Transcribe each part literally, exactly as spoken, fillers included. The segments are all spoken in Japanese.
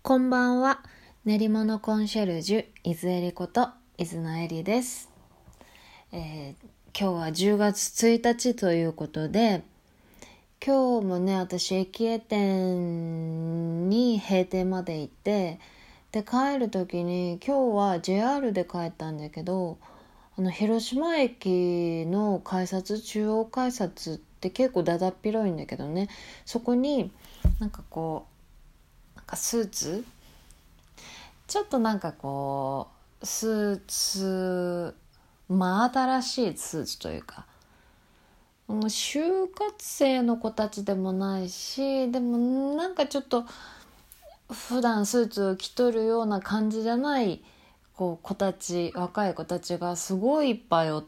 こんばんは。練り物コンシェルジュ伊豆えりこと伊豆のえりです、えー、今日はじゅうがつついたちということで、今日もね私駅江店に閉店まで行って、で帰る時に今日は ジェイアール で帰ったんだけど、あの広島駅の改札、中央改札って結構だだっ広いんだけどね、そこになんかこうなんかスーツちょっとなんかこうスーツ真新しいスーツというか、就活生の子たちでもないし、でもなんかちょっと普段スーツを着とるような感じじゃないこう子たち、若い子たちがすごいいっぱいおって、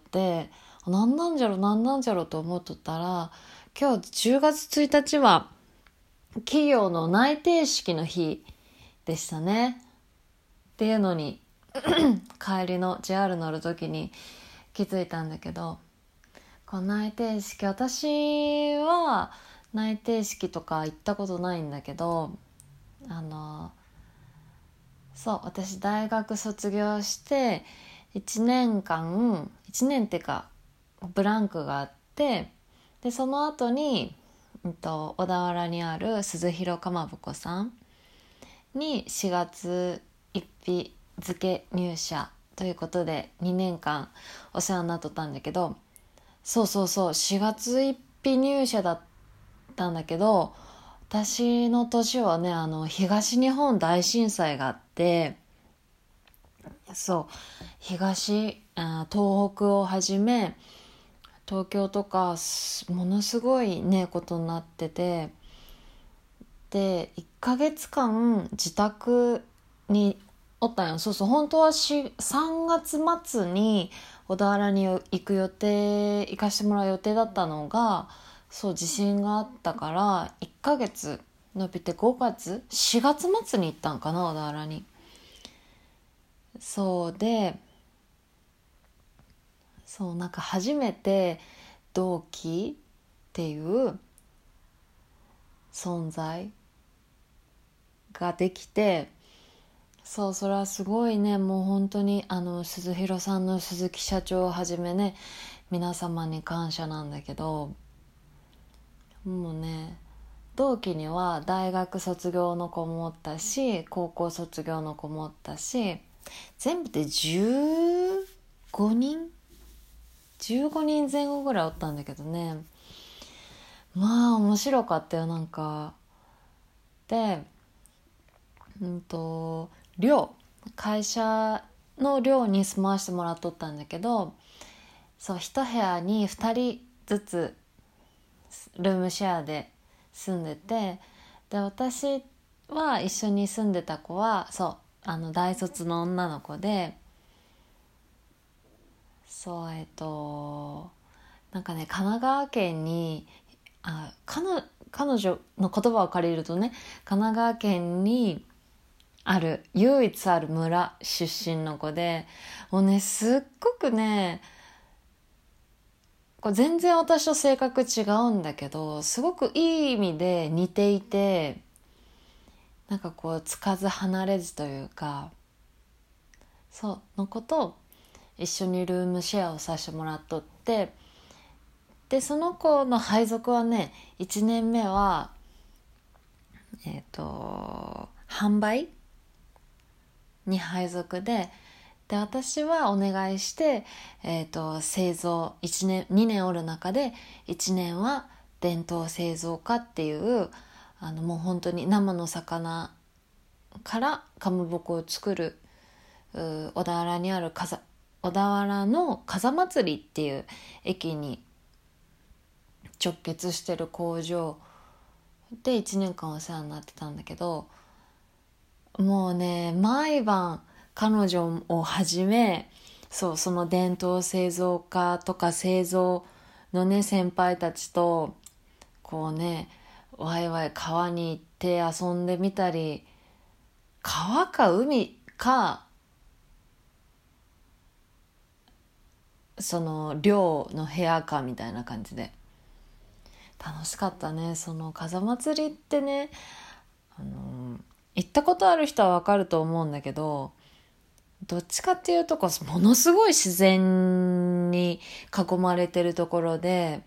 なんなんじゃろなんなんじゃろと思っとったら、今日じゅうがつついたちは企業の内定式の日でしたねっていうのに帰りの ジェイアール 乗る時に気づいたんだけど、この内定式、私は内定式とか行ったことないんだけど、あのそう私大学卒業していちねんかんいちねんっていうかブランクがあって、でその後に、うん、と小田原にある鈴廣かまぼこさんにしがつついたち付入社ということでにねんかんお世話になっとったんだけど、そうそうそうしがつついたち入社だったんだけど、私の年はねあの東日本大震災があって、そう東あ東北をはじめ東京とかものすごいねことになってて、でいっかげつかん自宅におったんよ。そうそう本当はさんがつ末に小田原に行く予定行かしてもらう予定だったのが、そう地震があったからいっかげつ延びてごがつしがつ末に行ったんかな、小田原に。そうでそうなんか初めて同期っていう存在ができて、そうそれはすごいね、もう本当にあの鈴廣さんの鈴木社長をはじめね皆様に感謝なんだけど、もうね同期には大学卒業の子もおったし高校卒業の子もおったし、全部でじゅうごにんじゅうごにんぜん後ぐらいおったんだけどね、まあ面白かったよ。なんかでうんと寮会社の寮に住まわせてもらっとったんだけど、そう一部屋にふたりずつルームシェアで住んでて、で私は一緒に住んでた子はそうあの大卒の女の子で、そうえっとなんかね神奈川県にあ彼彼女の言葉を借りるとね、神奈川県にある唯一ある村出身の子で、もうねすっごくねこれ全然私と性格違うんだけど、すごくいい意味で似ていて、なんかこうつかず離れずというか、そうの子と一緒にルームシェアをさせてもらっとって、でその子の配属はねいちねんめはえっと販売に配属で、で私はお願いして、えーと、製造いちねんにねんおる中でいちねんは伝統製造家っていうあのもう本当に生の魚からかまぼこを作る小田原にある風小田原の風祭りっていう駅に直結してる工場でいちねんかんお世話になってたんだけど、もうね毎晩彼女をはじめそうその伝統製造家とか製造のね先輩たちとこうねワイワイ川に行って遊んでみたり、川か海かその寮の部屋かみたいな感じで楽しかったね。その風祭りってね、あの行ったったことある人はわかると思うんだけど、どっちかっていうとこうものすごい自然に囲まれてるところで、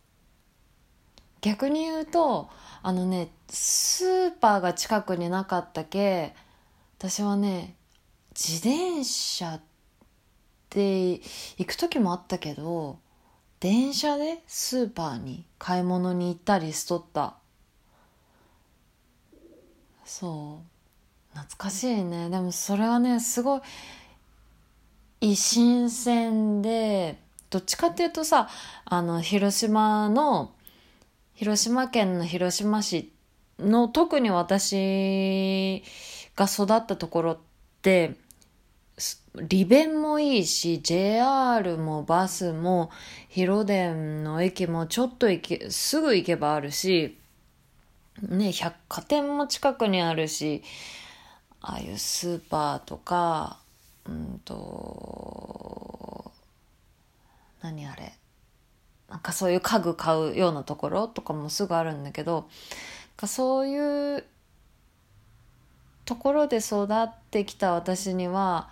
逆に言うとあのねスーパーが近くになかったけ、私はね自転車で行く時もあったけど、電車でスーパーに買い物に行ったりしとった。そう懐かしいね。でもそれはねすごい新鮮で、どっちかっていうとさ、あの広島の広島県の広島市の特に私が育ったところって利便もいいし、 ジェイアール もバスも広電の駅もちょっと行けすぐ行けばあるしね、百貨店も近くにあるし、ああいうスーパーとか、うんと何あれなんかそういう家具買うようなところとかもすぐあるんだけど、そういうところで育ってきた私には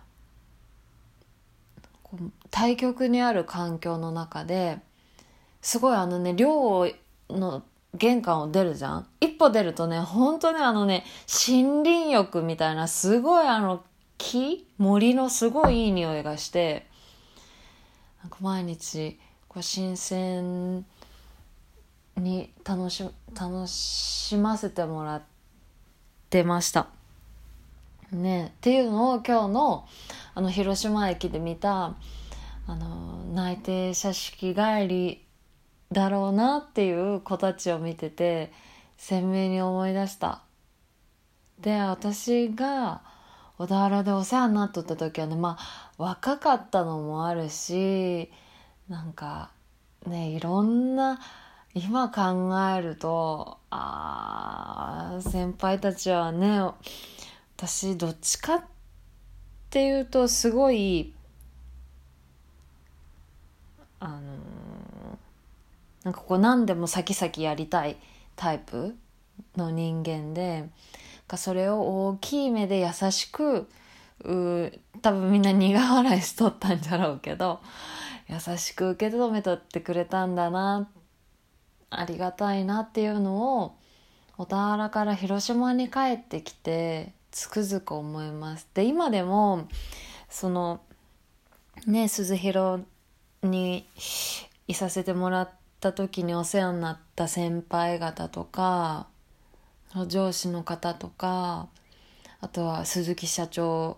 対極にある環境の中ですごいあのね寮の玄関を出るじゃん。一歩出るとね本当ねあのね森林浴みたいな、すごいあの木森のすごいいい匂いがして、なんか毎日こう新鮮に楽し楽しませてもらってましたね。っていうのを今日のあの広島駅で見たあの内定者式帰りだろうなっていう子たちを見てて鮮明に思い出した。で私が小田原でお世話になっとった時はね、まあ若かったのもあるし、なんかねいろんな今考えると、あー先輩たちはね、私どっちかっていうとすごいあのー、なんかこう何でも先々やりたいタイプの人間で、それを大きい目で優しく、う多分みんな苦笑いしとったんじゃろうけど、優しく受け止めとってくれたんだな、ありがたいなっていうのを小田原から広島に帰ってきてつくづく思います。で今でもそのね鈴広にいさせてもらった時にお世話になった先輩方とか上司の方とか、あとは鈴木社長、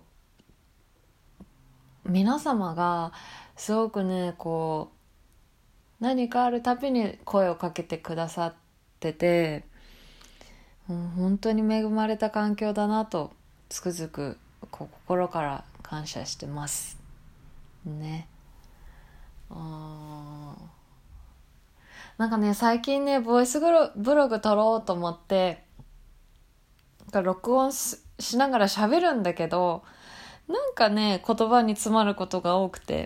皆様がすごくねこう何かあるたびに声をかけてくださってて、もう本当に恵まれた環境だなとつくづくこう心から感謝してますね。あなんかね最近ねボイスブログ撮ろうと思って録音 し, しながら喋るんだけど、なんかね言葉に詰まることが多くて、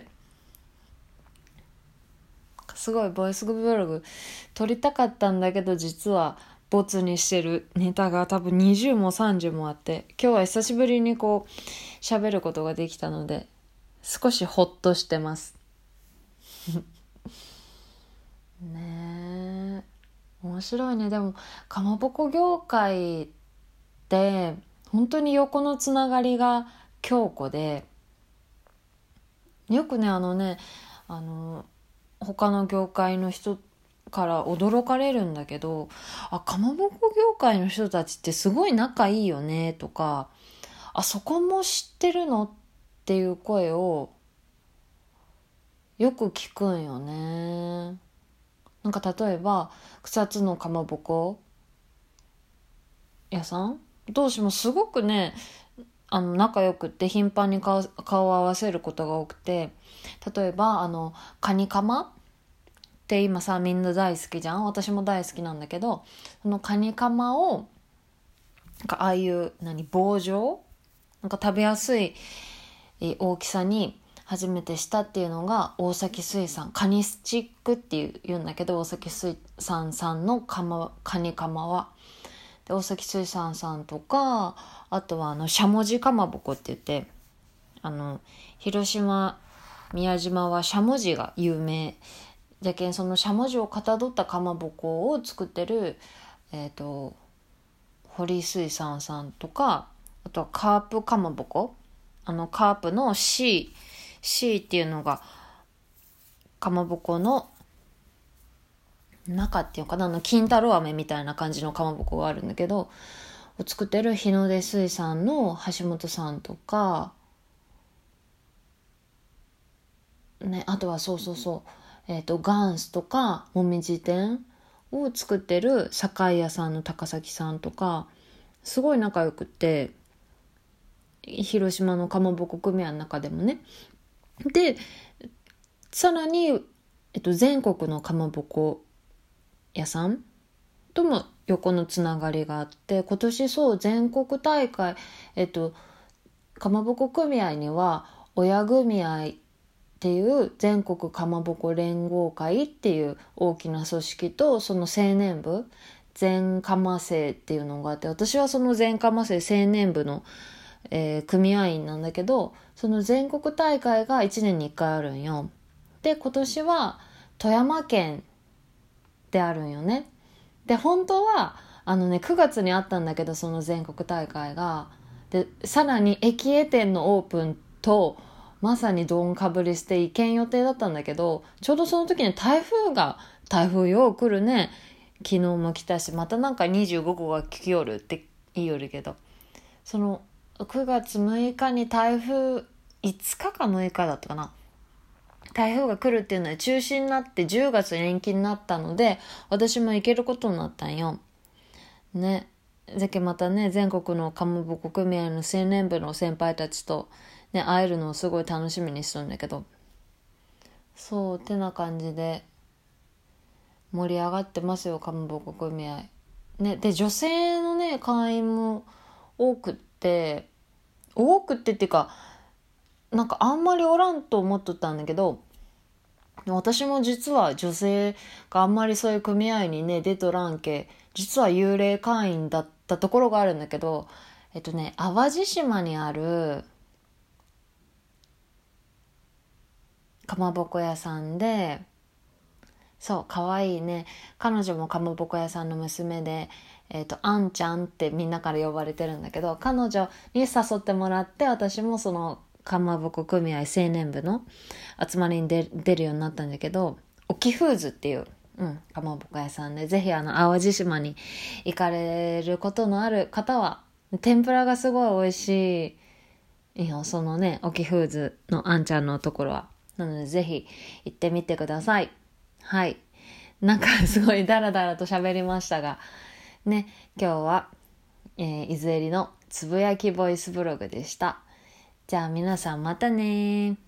すごいボイスブログ撮りたかったんだけど、実はボツにしてるネタが多分にじゅうもさんじゅうもあって、今日は久しぶりにこう喋ることができたので少しホッとしてますねえ面白いね。でもかまぼこ業界って本当に横のつながりが強固で、よくねあのねあの他の業界の人から驚かれるんだけど、あかまぼこ業界の人たちってすごい仲いいよねとか、あそこも知ってるのっていう声をよく聞くんよね。なんか例えば草津のかまぼこ屋さん同士もすごくねあの仲良くって頻繁に顔、顔を合わせることが多くて、例えばあのカニカマって今さみんな大好きじゃん。私も大好きなんだけど、そのカニカマをなんかああいう何棒状なんか食べやすい大きさに初めてしたっていうのが大崎水産カニスチックっていう言うんだけど、大崎水産さんのカマカニカマはで大崎水産さんとか、あとはあのしゃもじかまぼこって言って、あの広島宮島はしゃもじが有名じゃけん、そのしゃもじをかたどったかまぼこを作ってる、えっと堀水産さんとか、あとはカープかまぼこ、あのカープの C C っていうのがかまぼこの中っていうかな、あの金太郎飴みたいな感じのかまぼこがあるんだけど、を作ってる日の出水産の橋本さんとかね、あとはそうそうそうえっ、とガンスとかもみじ店を作ってる酒屋さんの高崎さんとか、すごい仲良くって、広島のかまぼこ組合の中でもね。でさらに、えっと、全国のかまぼこ屋さんとも横のつながりがあって、今年そう全国大会、えっとかまぼこ組合には親組合っていう全国かまぼこ連合会っていう大きな組織と、その青年部全かま生っていうのがあって、私はその全かま生青年部の、えー組合員なんだけど、その全国大会がいちねんにいっかいあるんよ。で今年は富山県であるんよね。で本当はあのねくがつにあったんだけど、その全国大会がで、さらに駅江店のオープンとまさにどんかぶりして行けん予定だったんだけど、ちょうどその時に台風が台風よう来るね、昨日も来たし、またなんかにじゅうごごが来よるって言いよるけど、そのくがつむいかに台風いつかかむいかだったかな、台風が来るっていうのは中止になってじゅうがつに延期になったので、私も行けることになったんよね。じゃけまたね、全国のかまぼこ組合の青年部の先輩たちと、ね、会えるのをすごい楽しみにしとるんだけど、そうってな感じで盛り上がってますよ、かまぼこ組合ね。で女性のね会員も多くって多くってっていうか、なんかあんまりおらんと思っとったんだけど、私も実は女性があんまりそういう組合にね出とらんけ、実は幽霊会員だったところがあるんだけど、えっとね淡路島にあるかまぼこ屋さんで、そう可愛いね、彼女もかまぼこ屋さんの娘で、えっとあんちゃんってみんなから呼ばれてるんだけど、彼女に誘ってもらって、私もそのかまぼこ組合青年部の集まりに出、出るようになったんだけど、沖フーズっていう、うん、かまぼこ屋さんで、ぜひあの淡路島に行かれることのある方は、天ぷらがすごい美味しいいいよ、そのね沖フーズのあんちゃんのところは。なのでぜひ行ってみてください。はい、なんかすごいダラダラと喋りましたがね、今日は、えー、いずえりのつぶやきボイスブログでした。じゃあ皆さんまたね。